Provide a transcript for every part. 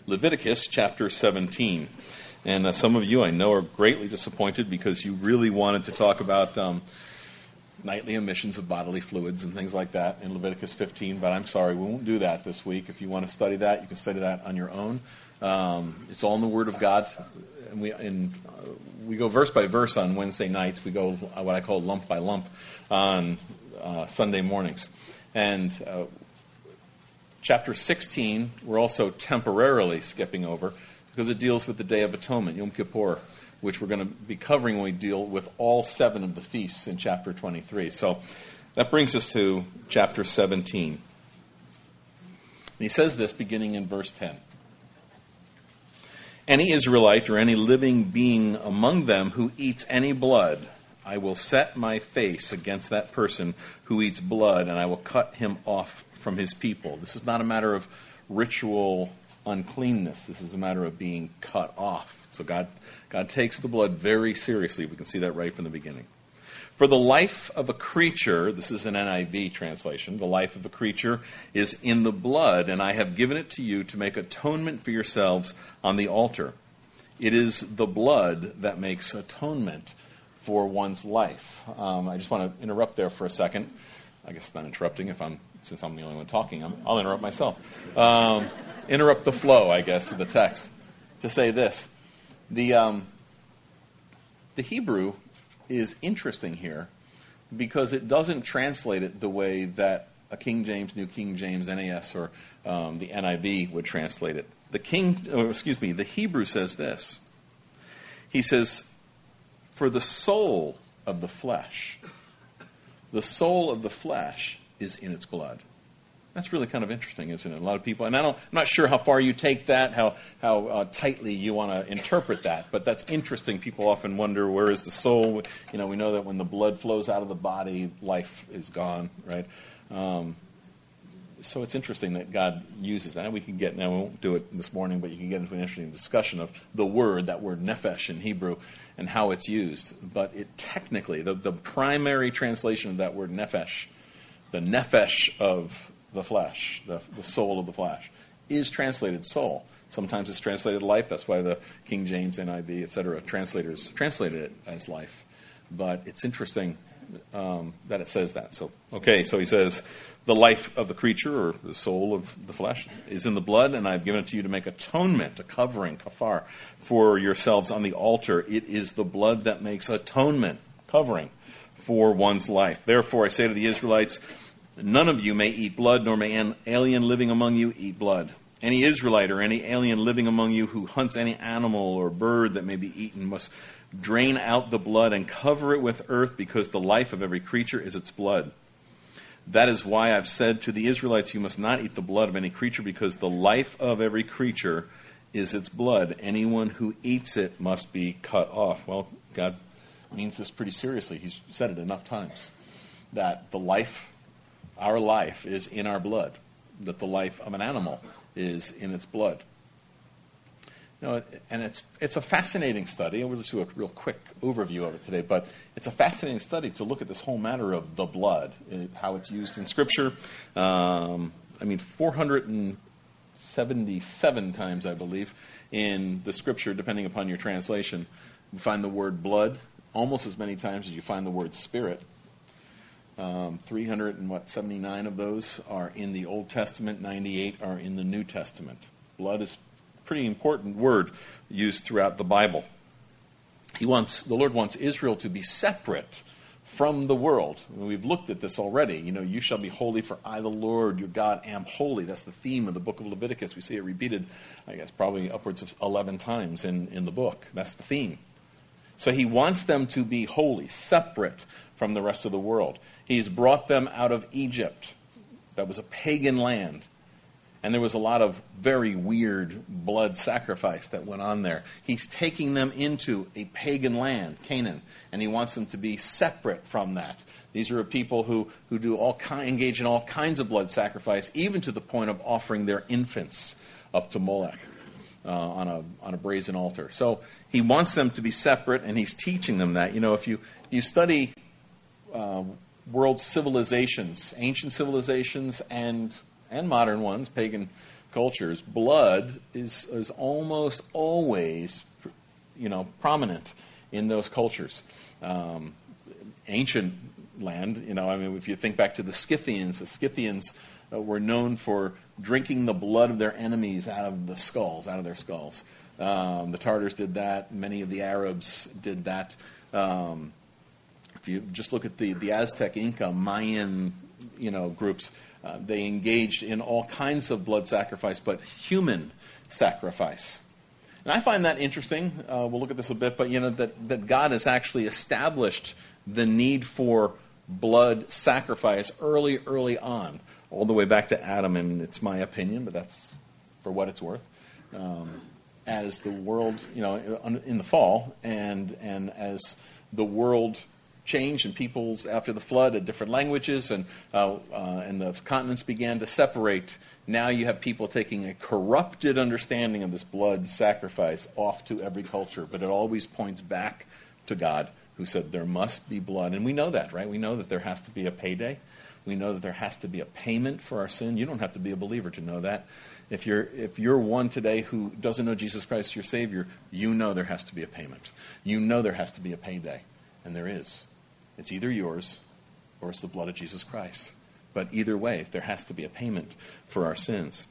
Leviticus chapter 17. And some of you I know are greatly disappointed because you really wanted to talk about nightly emissions of bodily fluids and things like that in Leviticus 15, but I'm sorry, we won't do that this week. If you want to study that, you can study that on your own. It's all in the Word of God. And we go verse by verse on Wednesday nights. We go what I call lump by lump on Sunday mornings. And chapter 16, we're also temporarily skipping over because it deals with the Day of Atonement, Yom Kippur, which we're going to be covering when we deal with all 7 of the feasts in chapter 23. So that brings us to chapter 17. And he says this beginning in verse 10. Any Israelite or any living being among them who eats any blood, I will set my face against that person who eats blood, and I will cut him off from his people. This is not a matter of ritual uncleanness. This is a matter of being cut off. So God takes the blood very seriously. We can see that right from the beginning. For the life of a creature, this is an NIV translation, the life of a creature is in the blood, and I have given it to you to make atonement for yourselves on the altar. It is the blood that makes atonement for one's life. I just want to interrupt there for a second. I guess not interrupting since I'm the only one talking. I'll interrupt myself. Interrupt the flow, I guess, of the text to say this. The Hebrew is interesting here because it doesn't translate it the way that a King James, New King James, NAS, or the NIV would translate it. The Hebrew says this. He says, for the soul of the flesh is in its blood. That's really kind of interesting, isn't it? A lot of people, and I'm not sure how far you take that, how tightly you want to interpret that, but that's interesting. People often wonder, where is the soul? We know that when the blood flows out of the body, life is gone, right? So it's interesting that God uses that. We won't do it this morning, but you can get into an interesting discussion of that word nephesh in Hebrew, and how it's used. But it technically, the primary translation of that word nephesh, the nephesh of the flesh, the soul of the flesh, is translated soul. Sometimes it's translated life. That's why the King James, NIV, etc. translators translated it as life. But it's interesting that it says that. So he says, the life of the creature, or the soul of the flesh, is in the blood, and I've given it to you to make atonement, a covering, kafar, for yourselves on the altar. It is the blood that makes atonement, covering, for one's life. Therefore, I say to the Israelites, none of you may eat blood, nor may an alien living among you eat blood. Any Israelite or any alien living among you who hunts any animal or bird that may be eaten must drain out the blood and cover it with earth, because the life of every creature is its blood. That is why I've said to the Israelites, you must not eat the blood of any creature, because the life of every creature is its blood. Anyone who eats it must be cut off. Well, God means this pretty seriously. He's said it enough times, that our life is in our blood, that the life of an animal is in its blood. And it's a fascinating study, and we'll just do a real quick overview of it today, but it's a fascinating study to look at this whole matter of the blood, how it's used in Scripture. 477 times, I believe, in the Scripture, depending upon your translation, you find the word blood almost as many times as you find the word spirit. 379 of those are in the Old Testament, 98 are in the New Testament. Blood is pretty important word used throughout the Bible. The Lord wants Israel to be separate from the world. We've looked at this already. You shall be holy, for I, the Lord, your God, am holy. That's the theme of the book of Leviticus. We see it repeated, I guess, probably upwards of 11 times in the book. That's the theme. So he wants them to be holy, separate from the rest of the world. He's brought them out of Egypt. That was a pagan land. And there was a lot of very weird blood sacrifice that went on there. He's taking them into a pagan land, Canaan, and he wants them to be separate from that. These are a people who engage in all kinds of blood sacrifice, even to the point of offering their infants up to Molech on a brazen altar. So he wants them to be separate, and he's teaching them that. If you study world civilizations, ancient civilizations and modern ones, pagan cultures, blood is almost always, prominent in those cultures. Ancient land, if you think back to the Scythians were known for drinking the blood of their enemies out of their skulls. The Tartars did that. Many of the Arabs did that. If you just look at the Aztec, Inca, Mayan, groups, they engaged in all kinds of blood sacrifice, but human sacrifice. And I find that interesting. We'll look at this a bit, but that God has actually established the need for blood sacrifice early on, all the way back to Adam, and it's my opinion, but that's for what it's worth. As the world, in the fall, and as the world changed and peoples after the flood had different languages, and the continents began to separate, now you have people taking a corrupted understanding of this blood sacrifice off to every culture, but it always points back to God, who said there must be blood. And we know that, right? We know that there has to be a payday. We know that there has to be a payment for our sin. You don't have to be a believer to know that. If you're one today who doesn't know Jesus Christ, your Savior, you know there has to be a payment. You know there has to be a payday. And there is. It's either yours or it's the blood of Jesus Christ. But either way, there has to be a payment for our sins.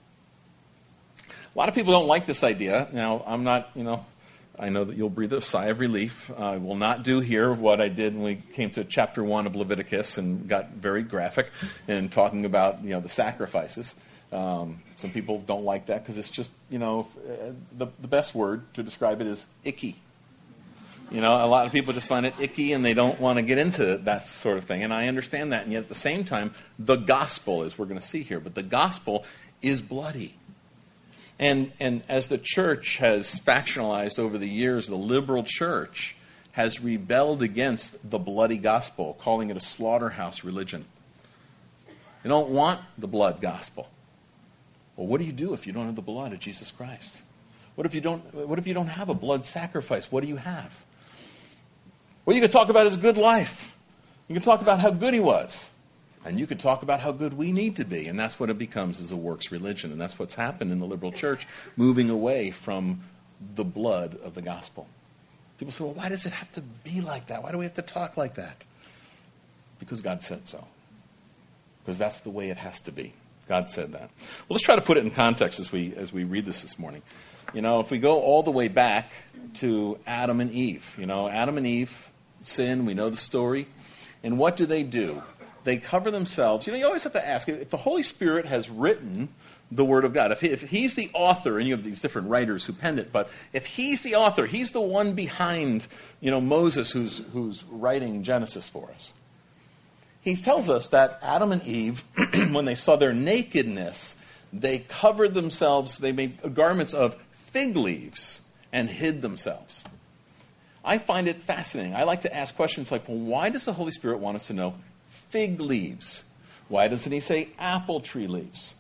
A lot of people don't like this idea. Now, I'm not, I know that you'll breathe a sigh of relief. I will not do here what I did when we came to chapter 1 of Leviticus and got very graphic in talking about, the sacrifices. Some people don't like that because it's just, the best word to describe it is icky. A lot of people just find it icky and they don't want to get into that sort of thing. And I understand that. And yet at the same time, the gospel, as we're going to see here, but the gospel is bloody. And as the church has factionalized over the years, the liberal church has rebelled against the bloody gospel, calling it a slaughterhouse religion. They don't want the blood gospel. Well, what do you do if you don't have the blood of Jesus Christ? What if you don't have a blood sacrifice? What do you have? Well, you could talk about his good life. You can talk about how good he was. And you could talk about how good we need to be. And that's what it becomes, is a works religion. And that's what's happened in the liberal church, moving away from the blood of the gospel. People say, well, why does it have to be like that? Why do we have to talk like that? Because God said so. Because that's the way it has to be. God said that. Well, let's try to put it in context as we read this morning. If we go all the way back to Adam and Eve. Adam and Eve sin, we know the story. And what do? They cover themselves. You always have to ask, if the Holy Spirit has written the Word of God, if he's the author, and you have these different writers who penned it, but if he's the author, he's the one behind, Moses who's writing Genesis for us. He tells us that Adam and Eve, when they saw their nakedness, they covered themselves, they made garments of fig leaves and hid themselves. I find it fascinating. I like to ask questions like, well, why does the Holy Spirit want us to know fig leaves? Why doesn't he say apple tree leaves?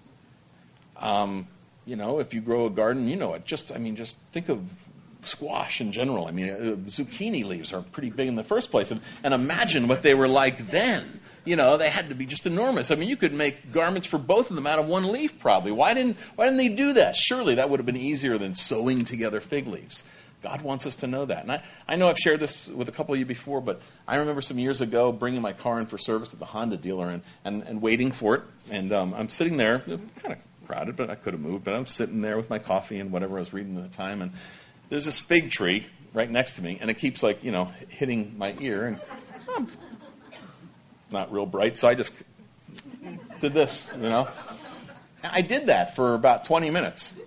If you grow a garden, it. Just think of squash in general. Zucchini leaves are pretty big in the first place. And imagine what they were like then. They had to be just enormous. You could make garments for both of them out of one leaf probably. Why didn't they do that? Surely that would have been easier than sewing together fig leaves. God wants us to know that. And I know I've shared this with a couple of you before, but I remember some years ago bringing my car in for service at the Honda dealer and waiting for it. And I'm sitting there, kind of crowded, but I could have moved. But I'm sitting there with my coffee and whatever I was reading at the time. And there's this fig tree right next to me. And it keeps hitting my ear. And I'm not real bright, so I just did this, I did that for about 20 minutes.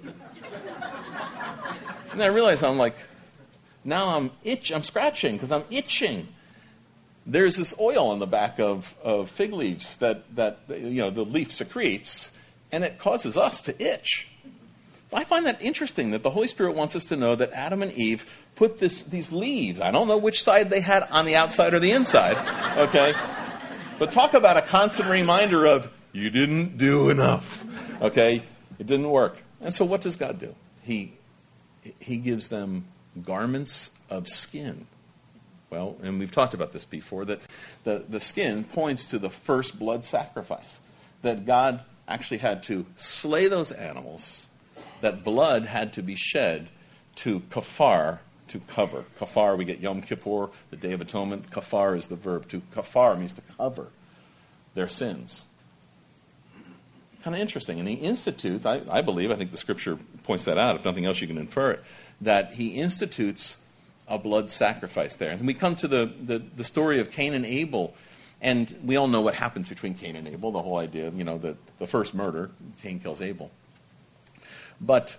And then I realized now I'm scratching because I'm itching. There's this oil on the back of fig leaves that the leaf secretes, and it causes us to itch. I find that interesting that the Holy Spirit wants us to know that Adam and Eve put these leaves. I don't know which side they had on the outside or the inside, okay? But talk about a constant reminder of, you didn't do enough, okay? It didn't work. And so what does God do? He gives them garments of skin. Well, and we've talked about this before, that the skin points to the first blood sacrifice. That God actually had to slay those animals, that blood had to be shed to kafar, to cover. Kafar, we get Yom Kippur, the Day of Atonement. Kafar is the verb. To kafar means to cover their sins. Kind of interesting. And he institutes, I believe, I think the Scripture points that out, if nothing else you can infer it, that he institutes a blood sacrifice there. And we come to the story of Cain and Abel, and we all know what happens between Cain and Abel, the whole idea, that the first murder, Cain kills Abel. But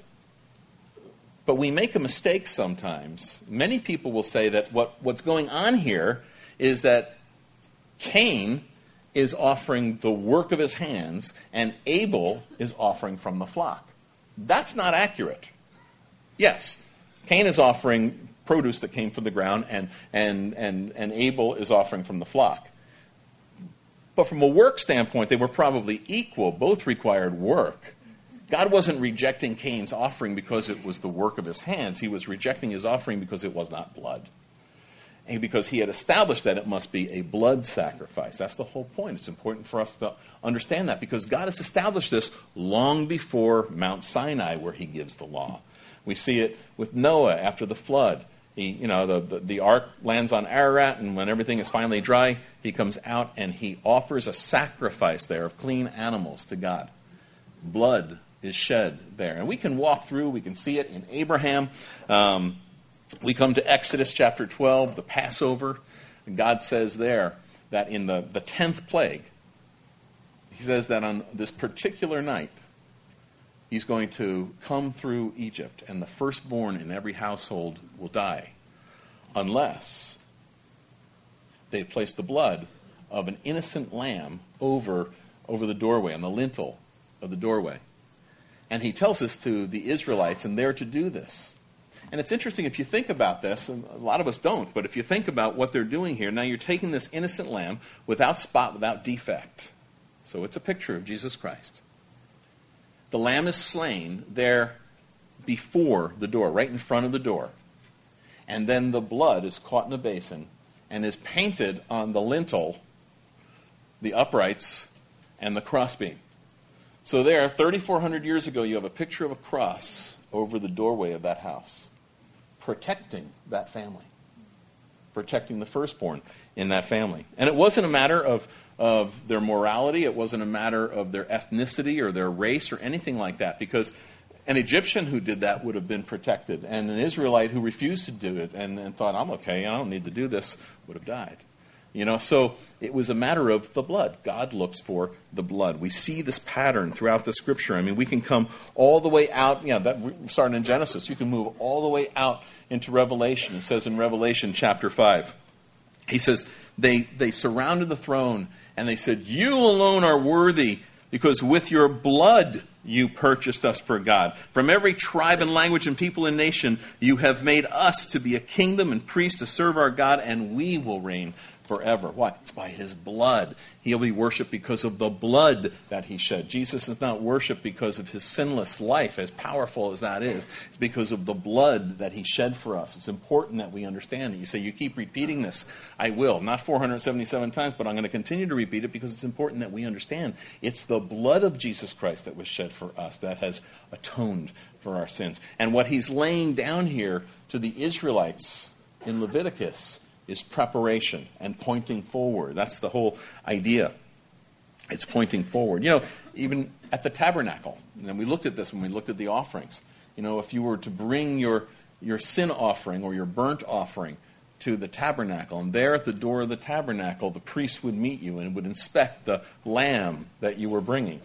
we make a mistake sometimes. Many people will say that what's going on here is that Cain is offering the work of his hands, and Abel is offering from the flock. That's not accurate. Yes, Cain is offering produce that came from the ground, and Abel is offering from the flock. But from a work standpoint, they were probably equal. Both required work. God wasn't rejecting Cain's offering because it was the work of his hands. He was rejecting his offering because it was not blood. And because he had established that it must be a blood sacrifice. That's the whole point. It's important for us to understand that because God has established this long before Mount Sinai where he gives the law. We see it with Noah after the flood. The ark lands on Ararat, and when everything is finally dry, he comes out and he offers a sacrifice there of clean animals to God. Blood is shed there. And we can walk through, we can see it in Abraham. We come to Exodus chapter 12, the Passover. And God says there that in the 10th plague, he says that on this particular night, he's going to come through Egypt, and the firstborn in every household will die, unless they've placed the blood of an innocent lamb over the doorway, on the lintel of the doorway. And he tells this to the Israelites, and they're to do this. And it's interesting if you think about this, and a lot of us don't, but if you think about what they're doing here, now you're taking this innocent lamb without spot, without defect. So it's a picture of Jesus Christ. The lamb is slain there before the door, right in front of the door. And then the blood is caught in a basin and is painted on the lintel, the uprights, and the crossbeam. So there, 3,400 years ago, you have a picture of a cross over the doorway of that house, protecting that family, protecting the firstborn in that family. And it wasn't a matter of their morality. It wasn't a matter of their ethnicity or their race or anything like that, because an Egyptian who did that would have been protected, and an Israelite who refused to do it and thought, I'm okay, I don't need to do this, would have died. So it was a matter of the blood. God looks for the blood. We see this pattern throughout the Scripture. I mean, we can come all the way out, starting in Genesis, you can move all the way out into Revelation. It says in Revelation chapter 5, he says, they surrounded the throne, and they said, you alone are worthy, because with your blood you purchased us for God. From every tribe and language and people and nation, you have made us to be a kingdom and priests to serve our God, and we will reign forever. What? It's by his blood. He'll be worshipped because of the blood that he shed. Jesus is not worshipped because of his sinless life, as powerful as that is. It's because of the blood that he shed for us. It's important that we understand it. You say, you keep repeating this. I will. Not 477 times, but I'm going to continue to repeat it because it's important that we understand. It's the blood of Jesus Christ that was shed for us that has atoned for our sins. And what he's laying down here to the Israelites in Leviticus is preparation and pointing forward. That's the whole idea. It's pointing forward. Even at the tabernacle, and we looked at this when we looked at the offerings. If you were to bring your sin offering or your burnt offering to the tabernacle, and there at the door of the tabernacle, the priest would meet you and would inspect the lamb that you were bringing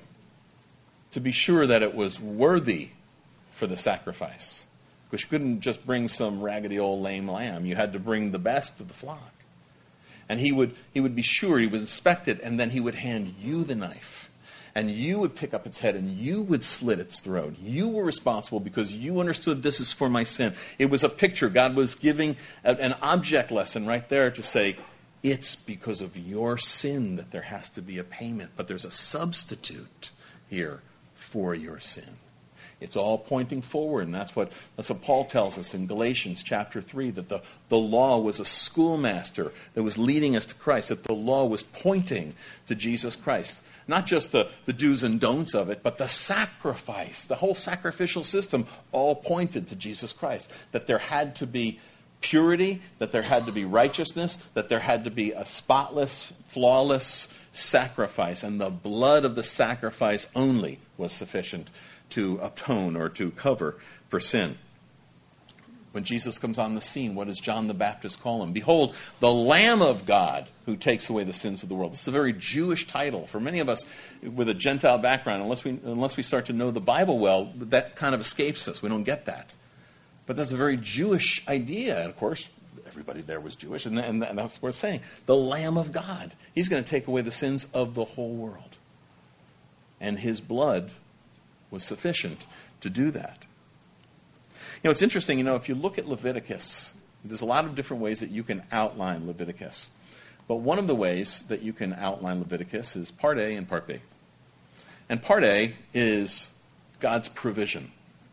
to be sure that it was worthy for the sacrifice. Because you couldn't just bring some raggedy old lame lamb. You had to bring the best of the flock. And he would be sure, he would inspect it, and then he would hand you the knife. And you would pick up its head and you would slit its throat. You were responsible because you understood this is for my sin. It was a picture. God was giving an object lesson right there to say, it's because of your sin that there has to be a payment. But there's a substitute here for your sin. It's all pointing forward, and that's what Paul tells us in Galatians chapter 3, that the law was a schoolmaster that was leading us to Christ, that the law was pointing to Jesus Christ. Not just the do's and don'ts of it, but the sacrifice, the whole sacrificial system all pointed to Jesus Christ. That there had to be purity, that there had to be righteousness, that there had to be a spotless, flawless sacrifice. And the blood of the sacrifice only was sufficient to atone or to cover for sin. When Jesus comes on the scene, what does John the Baptist call him? Behold, the Lamb of God who takes away the sins of the world. This is a very Jewish title. For many of us with a Gentile background, unless we start to know the Bible well, that kind of escapes us. We don't get that. But that's a very Jewish idea. And of course, everybody there was Jewish, and that's what it's saying. The Lamb of God. He's going to take away the sins of the whole world. And his blood was sufficient to do that. It's interesting, if you look at Leviticus, there's a lot of different ways that you can outline Leviticus. But one of the ways that you can outline Leviticus is Part A and Part B. And Part A is God's provision.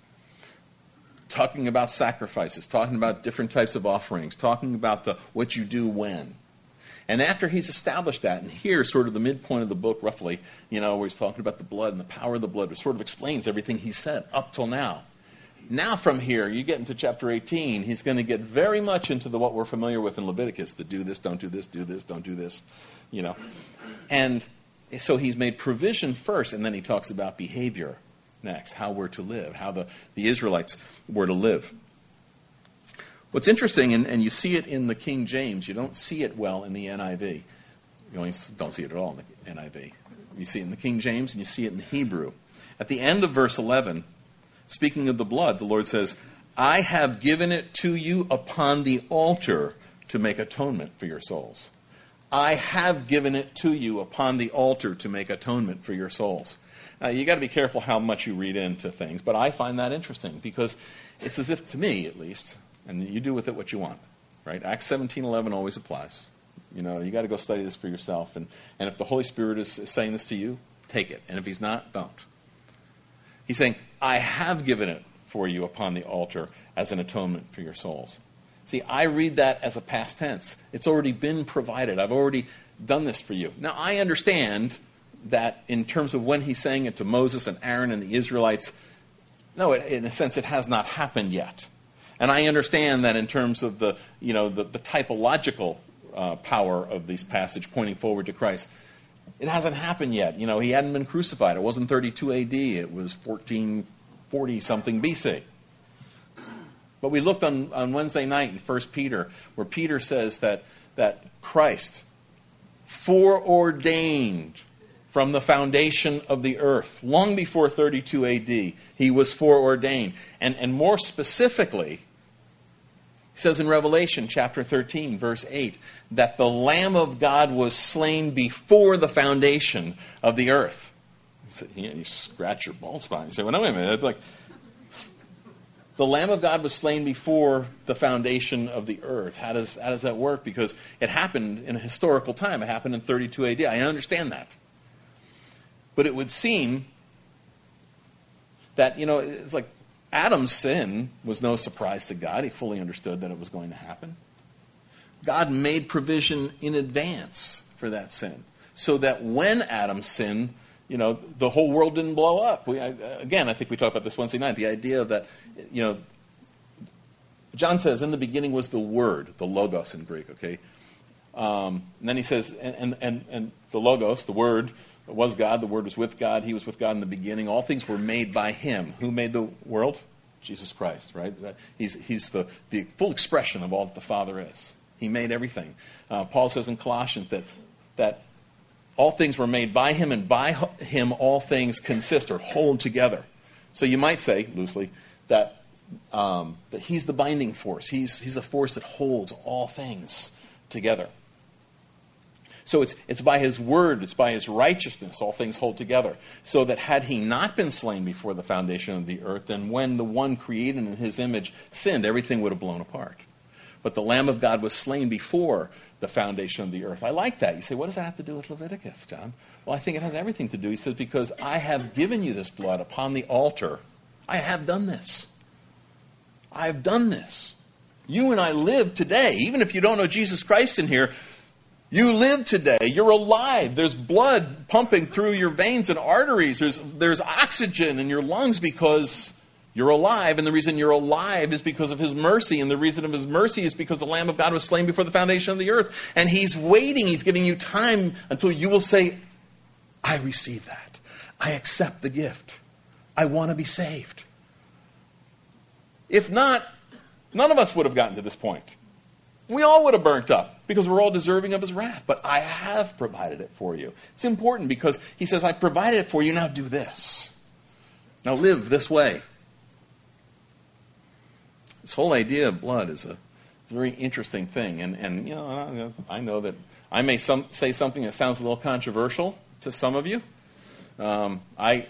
Talking about sacrifices, talking about different types of offerings, talking about what you do when. And after he's established that, and here's sort of the midpoint of the book, roughly, where he's talking about the blood and the power of the blood, it sort of explains everything he said up till now. Now from here, you get into chapter 18, he's going to get very much into what we're familiar with in Leviticus, the do this, don't do this, don't do this, And so he's made provision first, and then he talks about behavior next, how we're to live, how the Israelites were to live. What's interesting, and you see it in the King James, you don't see it well in the NIV. You only don't see it at all in the NIV. You see it in the King James, and you see it in the Hebrew. At the end of verse 11, speaking of the blood, the Lord says, I have given it to you upon the altar to make atonement for your souls. I have given it to you upon the altar to make atonement for your souls. Now, you got to be careful how much you read into things, but I find that interesting because it's as if, to me at least, and you do with it what you want, right? Acts 17:11 always applies. You got to go study this for yourself, and if the Holy Spirit is saying this to you, take it, and if he's not, don't. He's saying, I have given it for you upon the altar as an atonement for your souls. See, I read that as a past tense. It's already been provided. I've already done this for you. Now, I understand that in terms of when he's saying it to Moses and Aaron and the Israelites, no, in a sense, it has not happened yet. And I understand that in terms of the typological power of this passage pointing forward to Christ, it hasn't happened yet. He hadn't been crucified. It wasn't 32 AD. It was 1440-something BC. But we looked on Wednesday night in 1 Peter, where Peter says that Christ foreordained from the foundation of the earth, long before 32 AD, he was foreordained. And more specifically, he says in Revelation chapter 13, verse 8, that the Lamb of God was slain before the foundation of the earth. You scratch your bald spot. You say, well, no, wait a minute. It's like, the Lamb of God was slain before the foundation of the earth. How does that work? Because it happened in a historical time. It happened in 32 AD. I understand that. But it would seem that, it's like Adam's sin was no surprise to God. He fully understood that it was going to happen. God made provision in advance for that sin, so that when Adam sinned, the whole world didn't blow up. I think we talked about this Wednesday night, the idea that, John says, in the beginning was the Word, the Logos in Greek, okay? And then he says, and the Logos, the Word, was God, the Word was with God, he was with God in the beginning. All things were made by him. Who made the world? Jesus Christ, right? He's the full expression of all that the Father is. He made everything. Paul says in Colossians that all things were made by him, and by him all things consist or hold together. So you might say, loosely, that he's the binding force. He's the force that holds all things together. So it's by his word, it's by his righteousness, all things hold together. So that had he not been slain before the foundation of the earth, then when the one created in his image sinned, everything would have blown apart. But the Lamb of God was slain before the foundation of the earth. I like that. You say, what does that have to do with Leviticus, John? Well, I think it has everything to do. He says, because I have given you this blood upon the altar. I have done this. I have done this. You and I live today, even if you don't know Jesus Christ in here, You live today. You're alive. There's blood pumping through your veins and arteries. There's oxygen in your lungs because you're alive. And the reason you're alive is because of His mercy. And the reason of His mercy is because the Lamb of God was slain before the foundation of the earth. And He's waiting. He's giving you time until you will say, I receive that. I accept the gift. I want to be saved. If not, none of us would have gotten to this point. We all would have burnt up because we're all deserving of His wrath. But I have provided it for you. It's important because He says, I provided it for you, now do this. Now live this way. This whole idea of blood is a very interesting thing. And you know, I know that I may say something that sounds a little controversial to some of you. I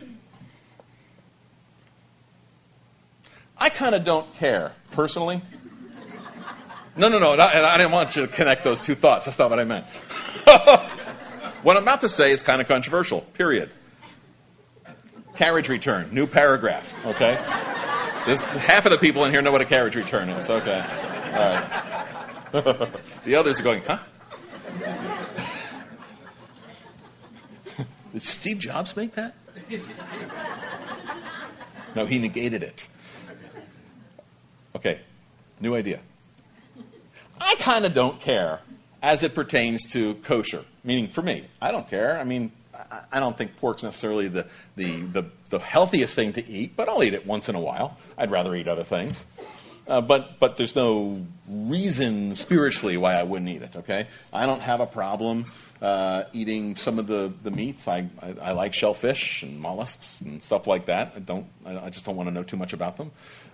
kind of don't care, personally. No, I didn't want you to connect those two thoughts. That's not what I meant. What I'm about to say is kind of controversial, period. Carriage return, new paragraph, okay? There's half of the people in here know what a carriage return is, okay. All right. The others are going, huh? Did Steve Jobs make that? No, he negated it. Okay, new idea. I kind of don't care as it pertains to kosher. Meaning, for me, I don't care. I mean, I don't think pork's necessarily the healthiest thing to eat, but I'll eat it once in a while. I'd rather eat other things. But there's no reason spiritually why I wouldn't eat it, okay? I don't have a problem eating some of the meats. I like shellfish and mollusks and stuff like that. I just don't want to know too much about them.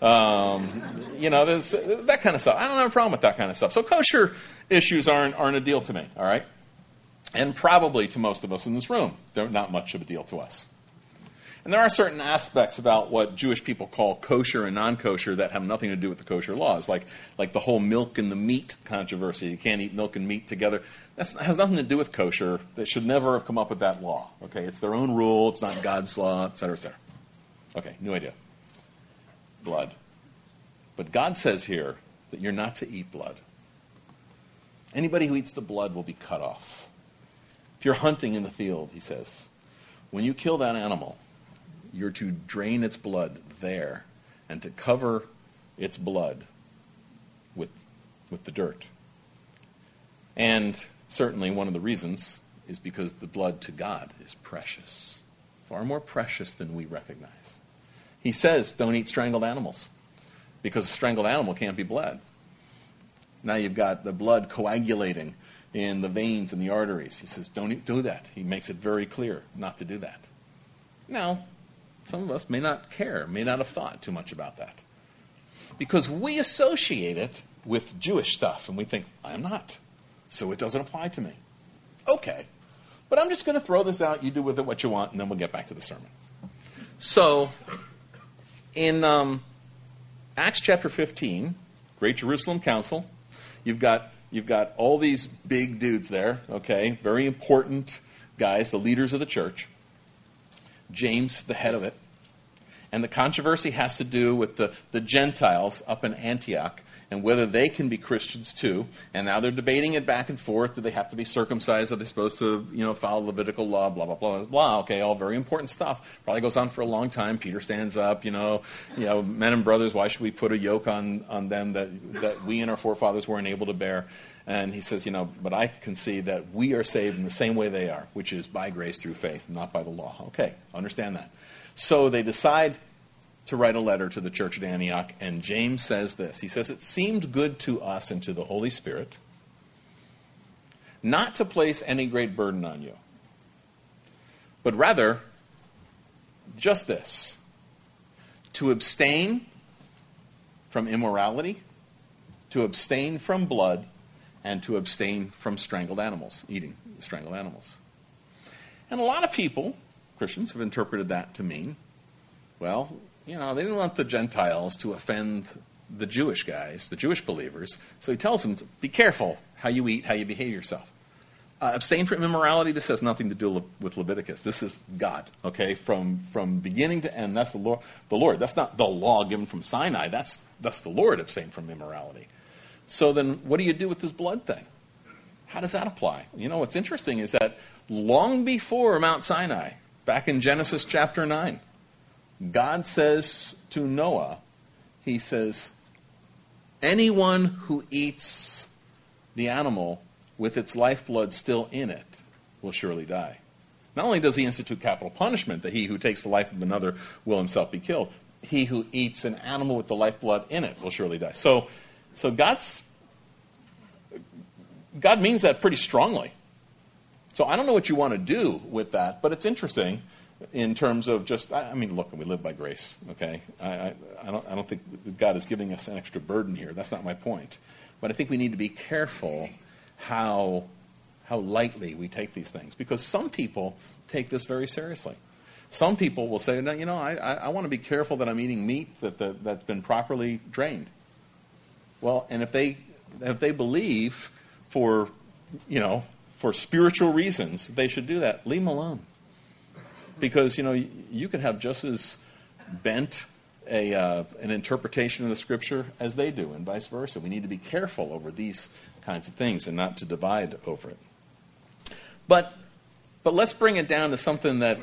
You know, there's that kind of stuff. I don't have a problem with that kind of stuff. So kosher issues aren't a deal to me, all right? And probably to most of us in this room, they're not much of a deal to us. And there are certain aspects about what Jewish people call kosher and non-kosher that have nothing to do with the kosher laws, like the whole milk and the meat controversy. You can't eat milk and meat together. That has nothing to do with kosher. They should never have come up with that law. Okay, it's their own rule. It's not God's law, et cetera, et cetera. Okay, new idea. Blood. But God says here that you're not to eat blood. Anybody who eats the blood will be cut off. If you're hunting in the field, he says, when you kill that animal, you're to drain its blood there and to cover its blood with the dirt. And certainly one of the reasons is because the blood to God is precious, far more precious than we recognize. He says, don't eat strangled animals because a strangled animal can't be bled. Now you've got the blood coagulating in the veins and the arteries. He says, don't do that. He makes it very clear not to do that. Now, some of us may not care, may not have thought too much about that. Because we associate it with Jewish stuff, and we think, I'm not, so it doesn't apply to me. Okay, but I'm just going to throw this out, you do with it what you want, and then we'll get back to the sermon. So, in Acts chapter 15, Great Jerusalem Council, you've got all these big dudes there, okay, very important guys, the leaders of the church. James, the head of it. And the controversy has to do with the Gentiles up in Antioch and whether they can be Christians too. And now they're debating it back and forth. Do they have to be circumcised? Are they supposed to, follow Levitical law? Blah, blah, blah, blah. Okay, all very important stuff. Probably goes on for a long time. Peter stands up, men and brothers, why should we put a yoke on them that we and our forefathers weren't able to bear? And he says, but I can see that we are saved in the same way they are, which is by grace through faith, not by the law. Okay, understand that. So they decide to write a letter to the church at Antioch, and James says this. He says, it seemed good to us and to the Holy Spirit not to place any great burden on you, but rather just this, to abstain from immorality, to abstain from blood, and to abstain from strangled animals, eating strangled animals. And a lot of people, Christians, have interpreted that to mean, well, they didn't want the Gentiles to offend the Jewish guys, the Jewish believers, so he tells them to be careful how you eat, how you behave yourself. Abstain from immorality, this has nothing to do with Leviticus. This is God, okay, from beginning to end. That's the Lord. That's not the law given from Sinai. That's the Lord, abstain from immorality. So then what do you do with this blood thing? How does that apply? You know, what's interesting is that long before Mount Sinai, back in Genesis chapter 9, God says to Noah, he says, anyone who eats the animal with its lifeblood still in it will surely die. Not only does he institute capital punishment, that he who takes the life of another will himself be killed, he who eats an animal with the lifeblood in it will surely die. So God means that pretty strongly. So I don't know what you want to do with that, but it's interesting in terms of just, I mean, look, we live by grace, okay? I don't think God is giving us an extra burden here. That's not my point. But I think we need to be careful how lightly we take these things, because some people take this very seriously. Some people will say, no, you know, I want to be careful that I'm eating meat that's been properly drained. Well, and if they believe for spiritual reasons they should do that, leave them alone. Because, you know, you could have just as bent an interpretation of the Scripture as they do, and vice versa. We need to be careful over these kinds of things and not to divide over it. But let's bring it down to something that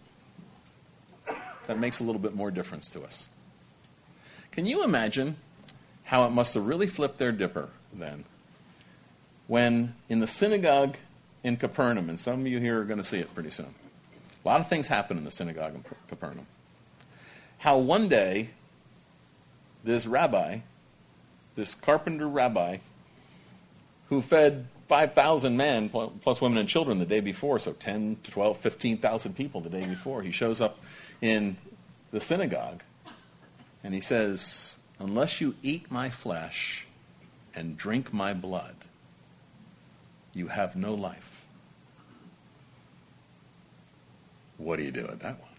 makes a little bit more difference to us. Can you imagine how it must have really flipped their dipper then when in the synagogue in Capernaum, and some of you here are going to see it pretty soon, a lot of things happen in the synagogue in Capernaum, how one day this carpenter rabbi, who fed 5,000 men plus women and children the day before, so 10 to 12, 15,000 people the day before, he shows up in the synagogue and he says, unless you eat my flesh and drink my blood, you have no life. What do you do with that one?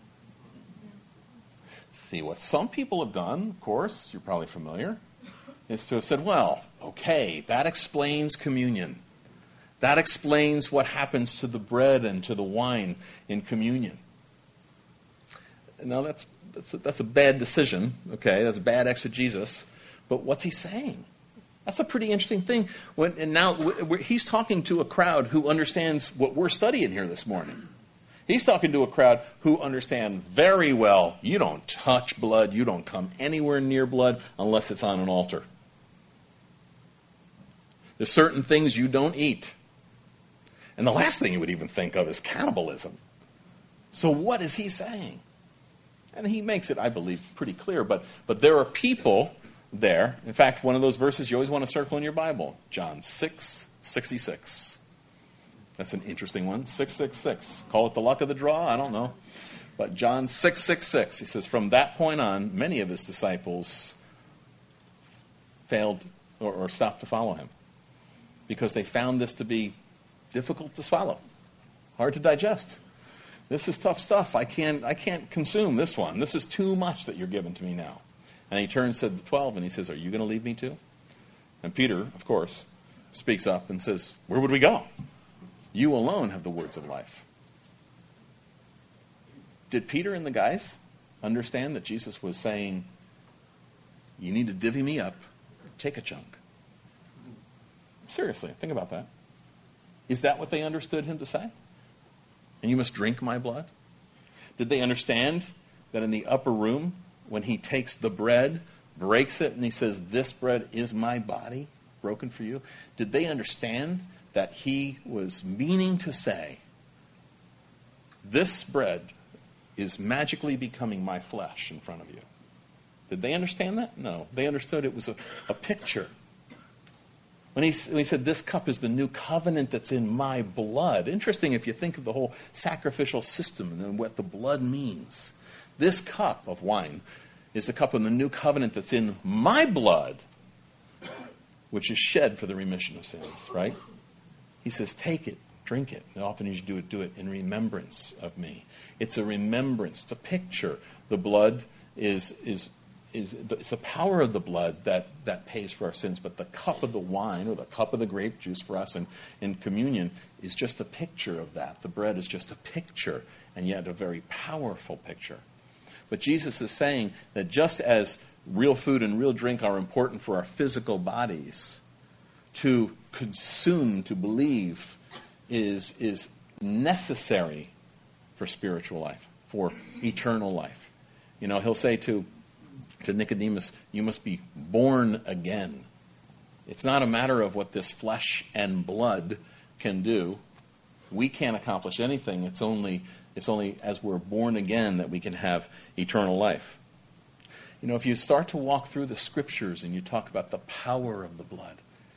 See, what some people have done, of course, you're probably familiar, is to have said, well, okay, that explains communion. That explains what happens to the bread and to the wine in communion. Now, that's a bad decision, okay? That's bad exegesis. But what's he saying? That's a pretty interesting thing. He's talking to a crowd who understands what we're studying here this morning. He's talking to a crowd who understand very well, you don't touch blood, you don't come anywhere near blood unless it's on an altar. There's certain things you don't eat. And the last thing you would even think of is cannibalism. So what is he saying? And he makes it, I believe, pretty clear. But there are people there. In fact, one of those verses you always want to circle in your Bible, John 6:66. That's an interesting one, 666. Call it the luck of the draw, I don't know. But John 6:66, he says, from that point on, many of his disciples failed or stopped to follow him because they found this to be difficult to swallow, hard to digest. This is tough stuff. I can't consume this one. This is too much that you're giving to me now. And he turns to the 12 and he says, are you going to leave me too? And Peter, of course, speaks up and says, where would we go? You alone have the words of life. Did Peter and the guys understand that Jesus was saying, you need to divvy me up, take a chunk? Seriously, think about that. Is that what they understood him to say? And you must drink my blood? Did they understand that in the upper room, when he takes the bread, breaks it, and he says, this bread is my body, broken for you? Did they understand that he was meaning to say, this bread is magically becoming my flesh in front of you? Did they understand that? No. They understood it was a picture. When he said, this cup is the new covenant that's in my blood. Interesting if you think of the whole sacrificial system and what the blood means. This cup of wine is the cup of the new covenant that's in my blood, which is shed for the remission of sins, right? He says, take it, drink it. And often as you do it in remembrance of me. It's a remembrance. It's a picture. The blood is it's the power of the blood that pays for our sins, but the cup of the wine or the cup of the grape juice for us in communion is just a picture of that. The bread is just a picture, and yet a very powerful picture. But Jesus is saying that just as real food and real drink are important for our physical bodies, to consumed to believe is necessary for spiritual life, for eternal life. He'll say to Nicodemus, you must be born again. It's not a matter of what this flesh and blood can do. We can't accomplish anything. It's only as we're born again that we can have eternal life. If you start to walk through the scriptures and you talk about the power of the blood,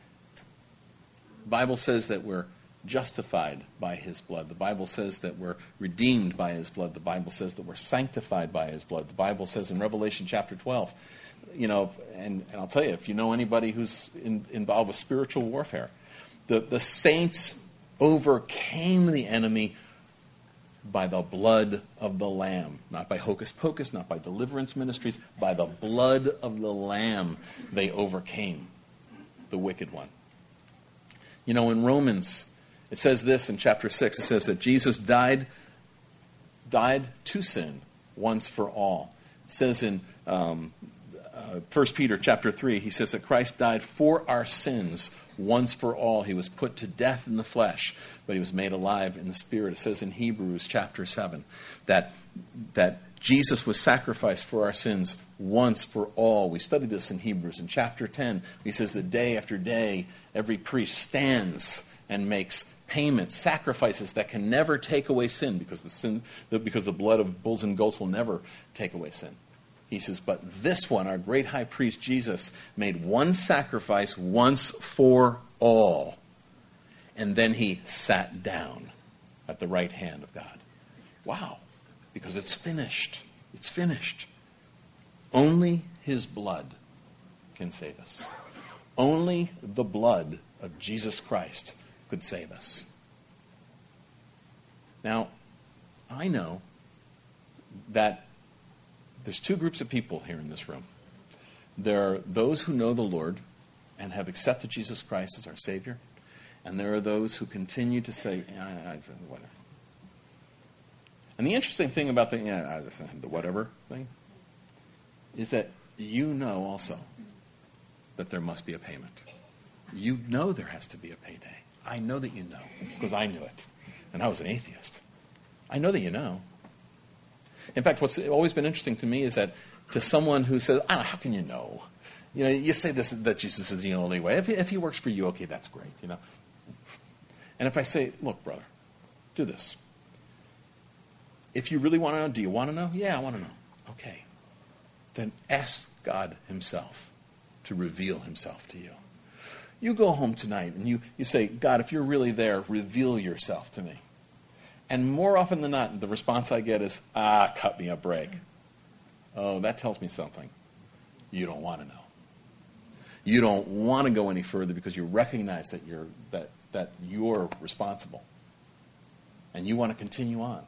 the Bible says that we're justified by his blood. The Bible says that we're redeemed by his blood. The Bible says that we're sanctified by his blood. The Bible says in Revelation chapter 12, and I'll tell you, if you know anybody who's involved with spiritual warfare, the saints overcame the enemy by the blood of the Lamb. Not by hocus pocus, not by deliverance ministries, by the blood of the Lamb they overcame the wicked one. In Romans, it says this in chapter 6, it says that Jesus died to sin once for all. It says in 1 Peter chapter 3, he says that Christ died for our sins once for all. He was put to death in the flesh, but he was made alive in the spirit. It says in Hebrews chapter 7 that Jesus was sacrificed for our sins once for all. We studied this in Hebrews. In chapter 10, he says that day after day, every priest stands and makes payments, sacrifices that can never take away sin, because the blood of bulls and goats will never take away sin. He says, but this one, our great high priest Jesus, made one sacrifice once for all. And then he sat down at the right hand of God. Wow. Because it's finished. It's finished. Only his blood can save us. Only the blood of Jesus Christ could save us. Now, I know that there's two groups of people here in this room. There are those who know the Lord and have accepted Jesus Christ as our Savior. And there are those who continue to say, whatever. And the interesting thing about the whatever thing is that you know also that there must be a payment. You know there has to be a payday. I know that you know, because I knew it. And I was an atheist. I know that you know. In fact, what's always been interesting to me is that to someone who says, how can you know? You say this, that Jesus is the only way. If he works for you, okay, that's great, And if I say, look, brother, do this. If you really want to know, do you want to know? Yeah, I want to know. Okay. Then ask God himself to reveal himself to you. You go home tonight and you say, God, if you're really there, reveal yourself to me. And more often than not, the response I get is, cut me a break. Oh, that tells me something. You don't want to know. You don't want to go any further because you recognize that you're responsible. And you want to continue on.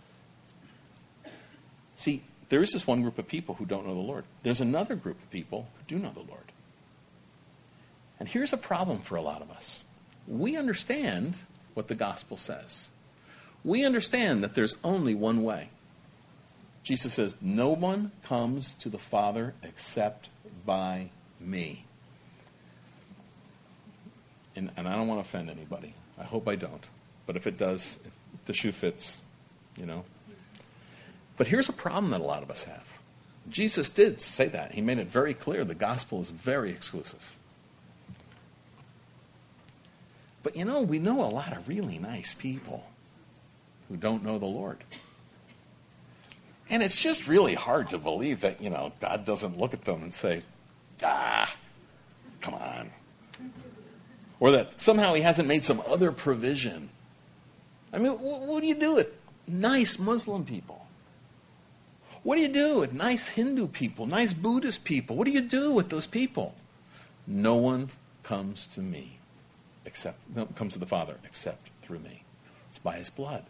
See, there is this one group of people who don't know the Lord. There's another group of people who do know the Lord. And here's a problem for a lot of us. We understand what the gospel says. We understand that there's only one way. Jesus says, no one comes to the Father except by me. And I don't want to offend anybody. I hope I don't. But if it does, if the shoe fits, But here's a problem that a lot of us have. Jesus did say that. He made it very clear. The gospel is very exclusive. But we know a lot of really nice people who don't know the Lord. And it's just really hard to believe that, God doesn't look at them and say, come on. Or that somehow he hasn't made some other provision. I mean, what do you do with nice Muslim people? What do you do with nice Hindu people, nice Buddhist people? What do you do with those people? No one comes to the Father except through me. It's by his blood.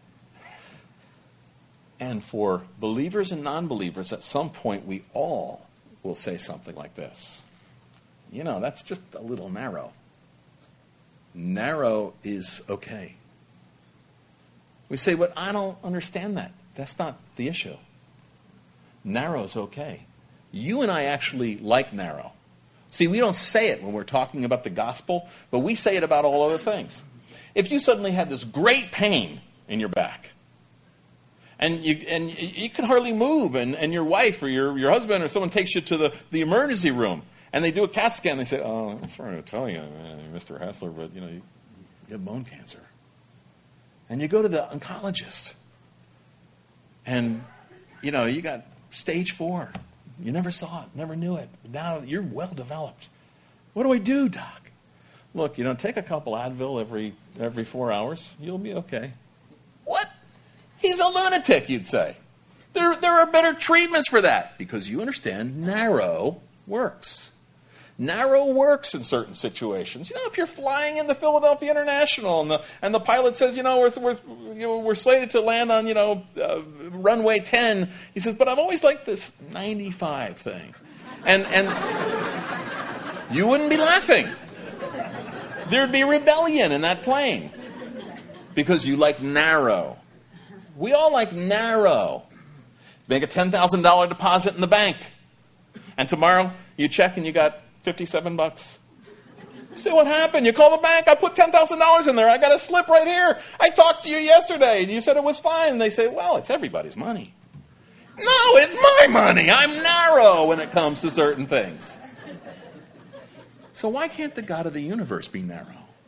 And for believers and non-believers, at some point we all will say something like this. That's just a little narrow. Narrow is okay. We say, but I don't understand that. That's not the issue. Narrow's okay. You and I actually like narrow. See, we don't say it when we're talking about the gospel, but we say it about all other things. If you suddenly had this great pain in your back, and you can hardly move, and your wife or your husband or someone takes you to the emergency room, and they do a CAT scan, they say, "Oh, I'm sorry to tell you, Mr. Hassler, but you have bone cancer." And you go to the oncologist, and you got stage 4. You never saw it, never knew it. Now you're well developed. What do I do, doc? Look, take a couple Advil every 4 hours. You'll be okay. What? He's a lunatic, you'd say. There are better treatments for that, because you understand narrow works. Narrow works in certain situations. If you're flying in the Philadelphia International and the pilot says, we're slated to land on runway 10, he says, but I've always liked this 95 thing, and you wouldn't be laughing. There'd be rebellion in that plane because you like narrow. We all like narrow. Make a $10,000 deposit in the bank, and tomorrow you check and you got $57. You say, what happened? You call the bank. I put $10,000 in there. I got a slip right here. I talked to you yesterday, and you said it was fine. And they say, well, it's everybody's money. No, it's my money. I'm narrow when it comes to certain things. So why can't the God of the universe be narrow?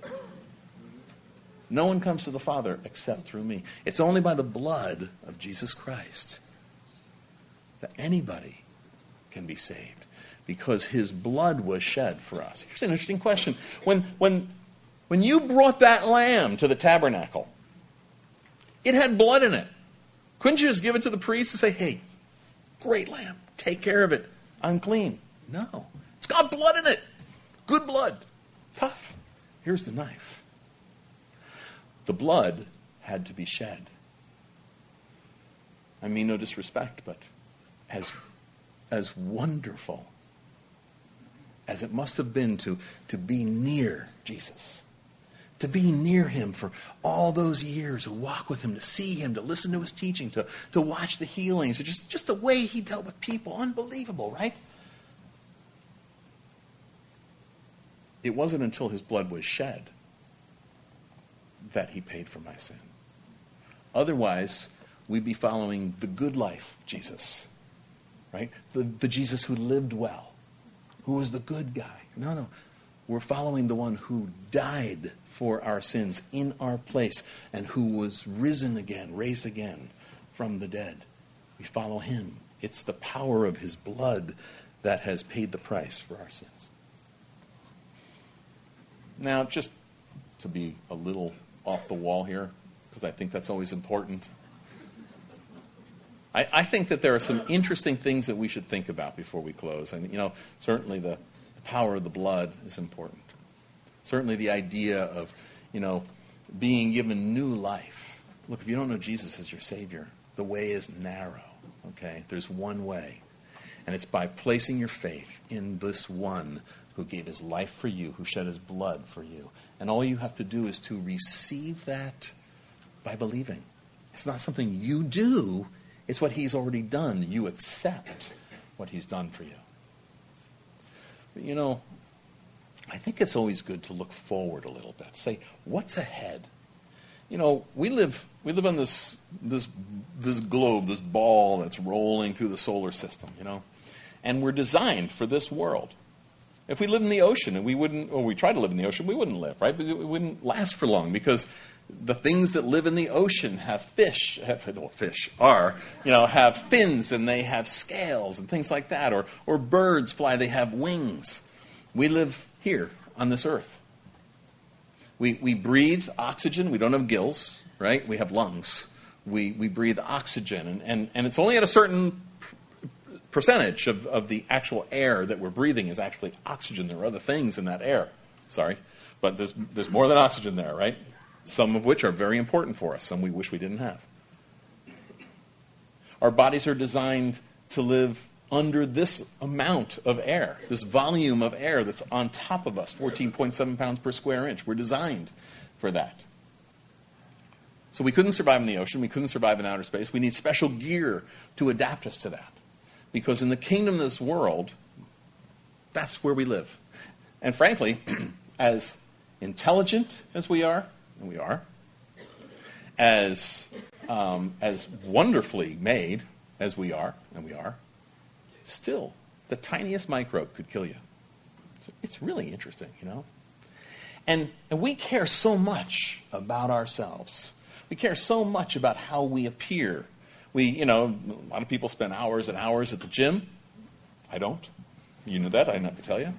No one comes to the Father except through me. It's only by the blood of Jesus Christ that anybody can be saved, because his blood was shed for us. Here's an interesting question. When you brought that lamb to the tabernacle, it had blood in it. Couldn't you just give it to the priest and say, hey, great lamb, take care of it, I'm clean? No. It's got blood in it. Good blood. Tough. Here's the knife. The blood had to be shed. I mean no disrespect, but as wonderful as it must have been to be near Jesus, to be near him for all those years, to walk with him, to see him, to listen to his teaching, to watch the healings, just the way he dealt with people. Unbelievable, right? It wasn't until his blood was shed that he paid for my sin. Otherwise, we'd be following the good life Jesus, right? The Jesus who lived well, who was the good guy. No. We're following the one who died for our sins in our place and who was risen again, raised again from the dead. We follow him. It's the power of his blood that has paid the price for our sins. Now, just to be a little off the wall here, because I think that's always important, I think that there are some interesting things that we should think about before we close. And, certainly the power of the blood is important. Certainly the idea of, being given new life. Look, if you don't know Jesus as your Savior, the way is narrow, okay? There's one way. And it's by placing your faith in this one who gave his life for you, who shed his blood for you. And all you have to do is to receive that by believing. It's not something you do. It's what he's already done. You accept what he's done for you. But I think it's always good to look forward a little bit. Say, what's ahead? We live on this globe, this ball that's rolling through the solar system, and we're designed for this world. If we lived in the ocean and we tried to live in the ocean, we wouldn't live, right? But it wouldn't last for long, because the things that live in the ocean have have fins, and they have scales and things like that. Or birds fly, they have wings. We live here on this earth. We breathe oxygen. We don't have gills, right? We have lungs. We breathe oxygen, and it's only at a certain percentage of the actual air that we're breathing is actually oxygen. There are other things in that air. Sorry. But there's more than oxygen there, right? Some of which are very important for us, some we wish we didn't have. Our bodies are designed to live under this amount of air, this volume of air that's on top of us, 14.7 pounds per square inch. We're designed for that. So we couldn't survive in the ocean. We couldn't survive in outer space. We need special gear to adapt us to that. Because in the kingdom of this world, That's where we live. And frankly, as intelligent as we are, and we are, as wonderfully made as we are, and we are, still, the tiniest microbe could kill you. It's really interesting, you know? And we care so much about ourselves. We care so much about how we appear. A lot of people spend hours and hours at the gym. I don't. You knew that, I didn't have to tell you.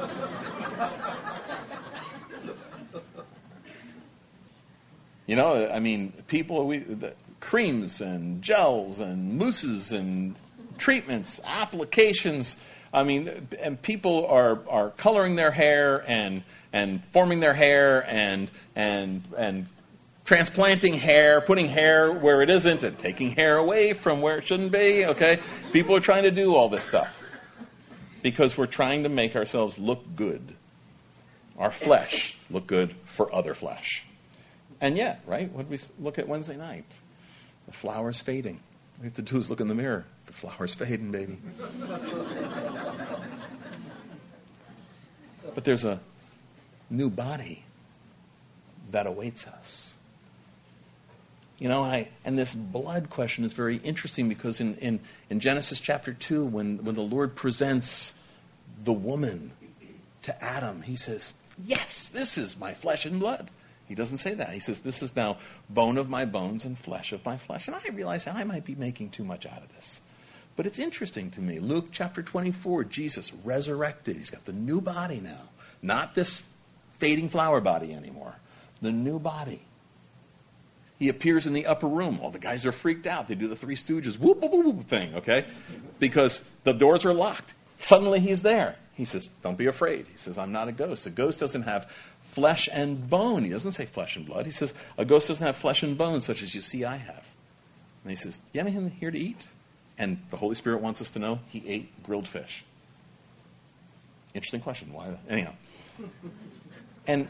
The creams and gels and mousses and treatments, applications. And people are coloring their hair and forming their hair and transplanting hair, putting hair where it isn't, and taking hair away from where it shouldn't be. Okay, people are trying to do all this stuff because we're trying to make ourselves look good, our flesh look good for other flesh. And yet, right? What did we look at Wednesday night? The flower's fading. All we have to do is look in the mirror. The flower's fading, baby. But there's a new body that awaits us. And this blood question is very interesting because in Genesis chapter 2, when the Lord presents the woman to Adam, he says, yes, this is my flesh and blood. He doesn't say that. He says, this is now bone of my bones and flesh of my flesh. And I realize I might be making too much out of this. But it's interesting to me. Luke chapter 24, Jesus resurrected. He's got the new body now. Not this fading flower body anymore. The new body. He appears in the upper room. All the guys are freaked out. They do the Three Stooges whoop, whoop, whoop, whoop thing, okay? Because the doors are locked. Suddenly he's there. He says, don't be afraid. He says, I'm not a ghost. A ghost doesn't have flesh and bone. He doesn't say flesh and blood. He says, a ghost doesn't have flesh and bone such as you see I have. And he says, do you have anything here to eat? And the Holy Spirit wants us to know he ate grilled fish. Interesting question. Why? Anyhow. And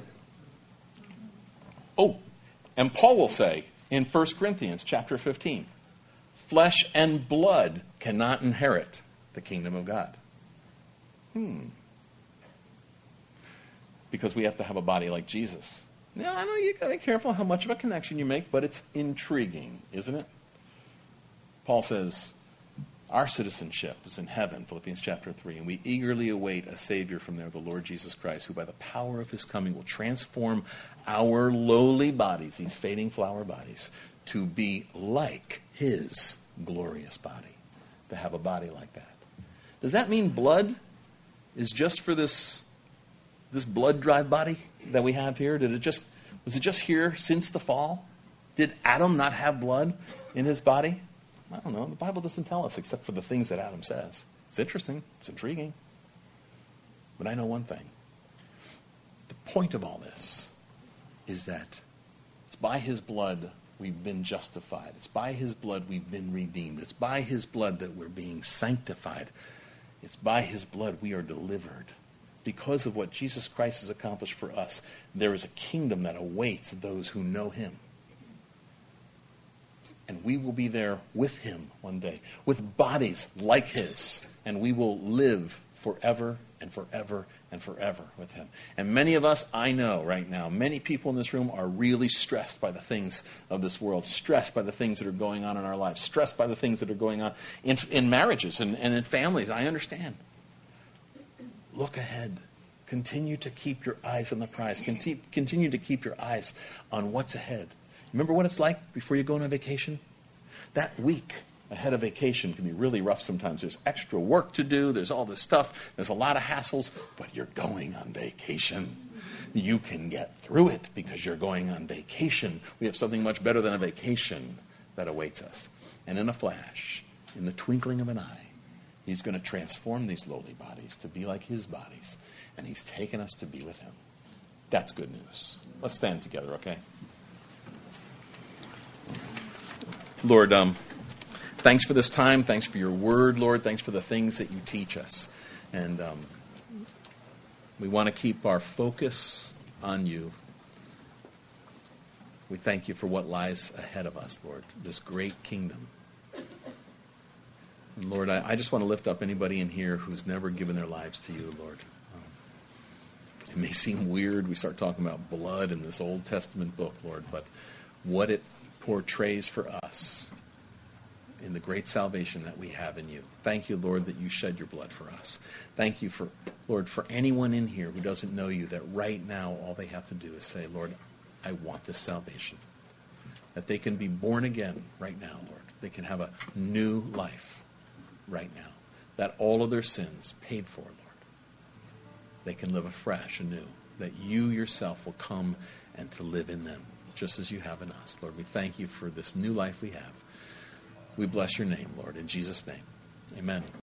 Paul will say in 1 Corinthians chapter 15, flesh and blood cannot inherit the kingdom of God. Because we have to have a body like Jesus. Now, I know you got to be careful how much of a connection you make, but it's intriguing, isn't it? Paul says, our citizenship is in heaven, Philippians chapter 3, and we eagerly await a Savior from there, the Lord Jesus Christ, who by the power of his coming will transform our lowly bodies, these fading flower bodies, to be like his glorious body, to have a body like that. Does that mean blood is just for this blood-drive body that we have here? Was it just here since the fall? Did Adam not have blood in his body? I don't know. The Bible doesn't tell us except for the things that Adam says. It's interesting. It's intriguing. But I know one thing. The point of all this is that it's by his blood we've been justified. It's by his blood we've been redeemed. It's by his blood that we're being sanctified. It's by his blood we are delivered. Because of what Jesus Christ has accomplished for us, there is a kingdom that awaits those who know him. And we will be there with him one day, with bodies like his. And we will live forever and forever and forever with him. And many of us, I know right now, many people in this room are really stressed by the things of this world, stressed by the things that are going on in our lives, stressed by the things that are going on in marriages and in families. I understand. Look ahead. Continue to keep your eyes on the prize. Continue to keep your eyes on what's ahead. Remember what it's like before you go on a vacation? That week ahead of vacation can be really rough sometimes. There's extra work to do. There's all this stuff. There's a lot of hassles. But you're going on vacation. You can get through it because you're going on vacation. We have something much better than a vacation that awaits us. And in a flash, in the twinkling of an eye, he's going to transform these lowly bodies to be like his bodies. And he's taken us to be with him. That's good news. Let's stand together, okay? Lord, thanks for this time. Thanks for your word, Lord. Thanks for the things that you teach us. And we want to keep our focus on you. We thank you for what lies ahead of us, Lord, this great kingdom. And Lord, I just want to lift up anybody in here who's never given their lives to you, Lord. It may seem weird. We start talking about blood in this Old Testament book, Lord, but what it portrays for us in the great salvation that we have in you. Thank you, Lord, that you shed your blood for us. Thank you, Lord, for anyone in here who doesn't know you, that right now all they have to do is say, Lord, I want this salvation. That they can be born again right now, Lord. They can have a new life right now. That all of their sins paid for, Lord. They can live afresh, anew. That you yourself will come and to live in them, just as you have in us. Lord, we thank you for this new life we have. We bless your name, Lord, in Jesus' name. Amen.